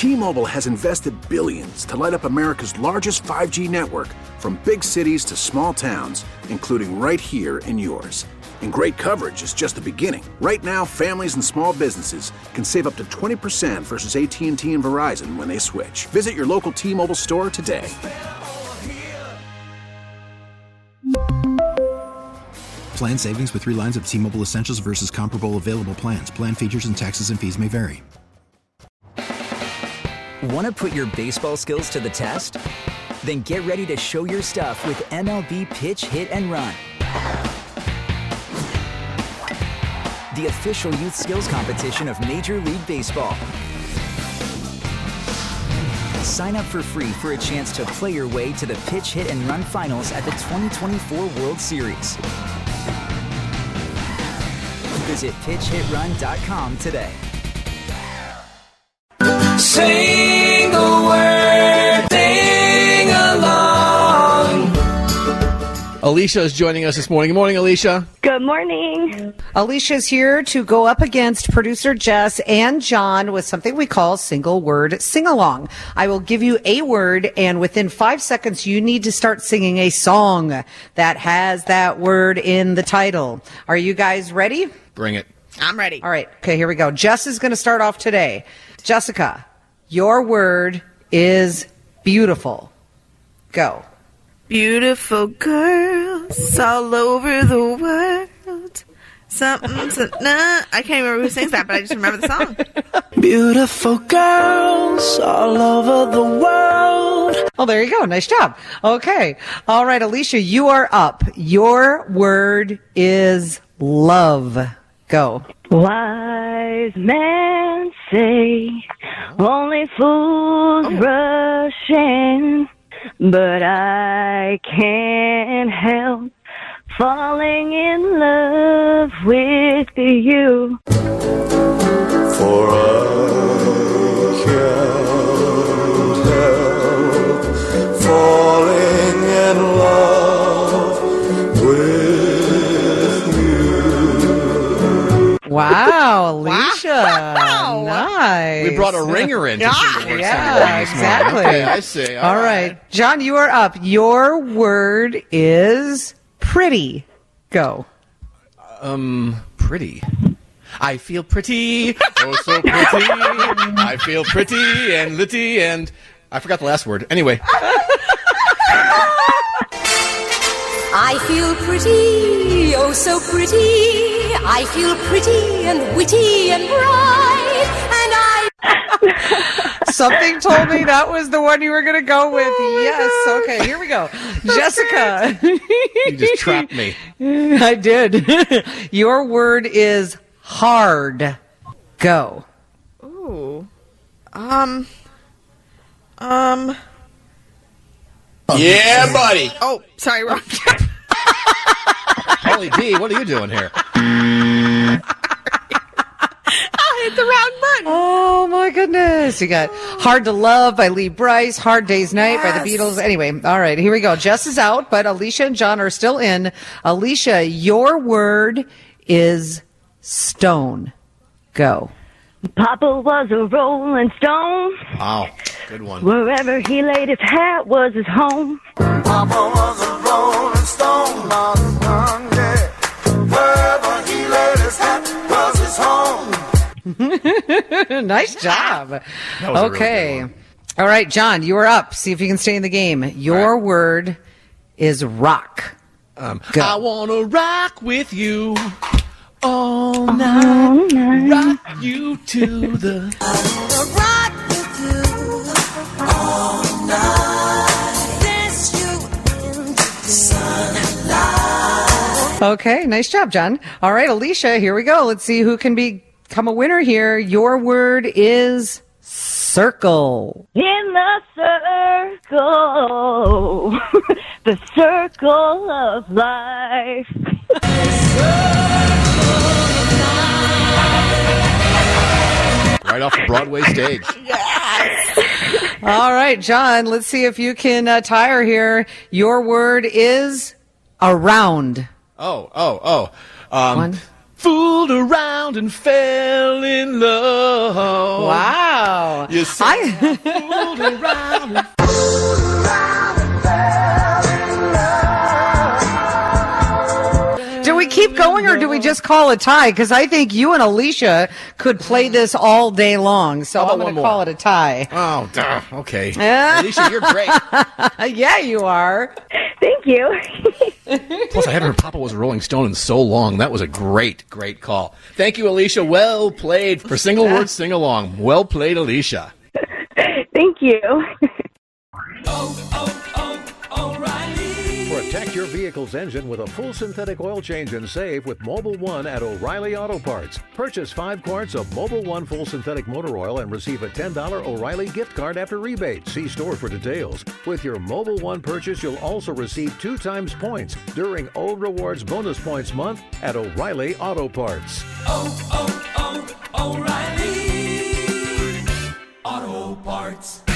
T-Mobile has invested billions to light up America's largest 5G network, from big cities to small towns, including right here in yours. And great coverage is just the beginning. Right now, families and small businesses can save up to 20% versus AT&T and Verizon when they switch. Visit your local T-Mobile store today. Plan savings with 3 lines of T-Mobile Essentials versus comparable available plans. Plan features and taxes and fees may vary. Want to put your baseball skills to the test? Then get ready to show your stuff with MLB Pitch, Hit, and Run. The official youth skills competition of Major League Baseball. Sign up for free for a chance to play your way to the Pitch, Hit, and Run finals at the 2024 World Series. Visit pitchhitrun.com today. Sing a word, sing along. Alicia is joining us this morning. Good morning, Alicia. Good morning. Alicia's here to go up against producer Jess and John with something we call single word sing-along. I will give you a word, and within 5 seconds, you need to start singing a song that has that word in the title. Are you guys ready? Bring it. I'm ready. All right. Okay, here we go. Jess is going to start off today. Jessica, your word is beautiful. Go. Beautiful girls all over the world. Something. Nah, I can't remember who sings that, but I just remember the song. Beautiful girls all over the world. Oh, there you go. Nice job. Okay. All right, Alicia, you are up. Your word is love. Go. Wise men say only fools rush in, but I can't help falling in love with you. For I can't help falling in love with you. Wow, Alicia. Wow. Nice. We brought a ringer in. Yeah, exactly. Okay, I see. All right. John, you are up. Your word is pretty. Go. Pretty. I feel pretty. Oh, so pretty. I feel pretty and litty and... I forgot the last word. Anyway. I feel pretty, oh so pretty. I feel pretty and witty and bright. And I... Something told me that was the one you were going to go with. Yes. Okay, here we go. Jessica. You just trapped me. I did. Your word is hard. Go. Ooh. Yeah, buddy. Oh, sorry, wrong. Holy D, what are you doing here? I hit the wrong button. Oh my goodness. You got Hard to Love by Lee Brice, Hard Day's Night by the Beatles. Anyway, all right, here we go. Jess is out, but Alicia and John are still in. Alicia, your word is stone. Go. Papa was a rolling stone. Wow, good one. Wherever he laid his hat was his home. Papa was a rolling stone, not one day. Wherever he laid his hat was his home. Nice job. That was a really Okay. good one. All right, John, you are up. See if you can stay in the game. Your word is rock. Go. I want to rock with you all night. Rock you to the... rock with you all night. Dance you into the sunlight. Okay, nice job, John. All right, Alicia, here we go. Let's see who can become a winner here. Your word is circle. In the circle, the circle of life. Right off the Broadway stage. All right, John, let's see if you can tie her here. Your word is around. Fooled around and fell in love. Wow. know. You say fooled around. Do we keep going or do we just call a tie? Because I think you and Alicia could play this all day long. So I'm going to call it a tie. Oh, duh. Okay. Alicia, you're great. Yeah, you are. Thank you. Plus, I haven't heard Papa Was a Rolling Stone in so long. That was a great, great call. Thank you, Alicia. Well played for Single Word Sing Along. Well played, Alicia. Thank you. Protect your vehicle's engine with a full synthetic oil change and save with Mobil 1 at O'Reilly Auto Parts. Purchase 5 quarts of Mobil 1 full synthetic motor oil and receive a $10 O'Reilly gift card after rebate. See store for details. With your Mobil 1 purchase, you'll also receive 2 times points during O Rewards Bonus Points Month at O'Reilly Auto Parts. O'Reilly Auto Parts.